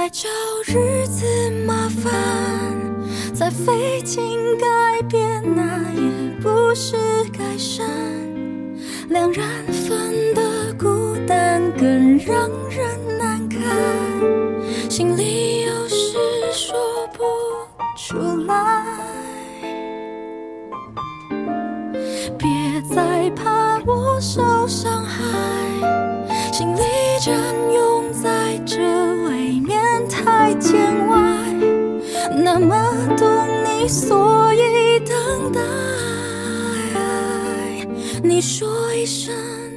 再找日子麻烦，再费劲改变，那也不是改善。两人份的孤单更让人难堪，心里有事说不出来。别再怕我受伤害，心里占用在这未免太见外。那么懂你，所以等待。你说一声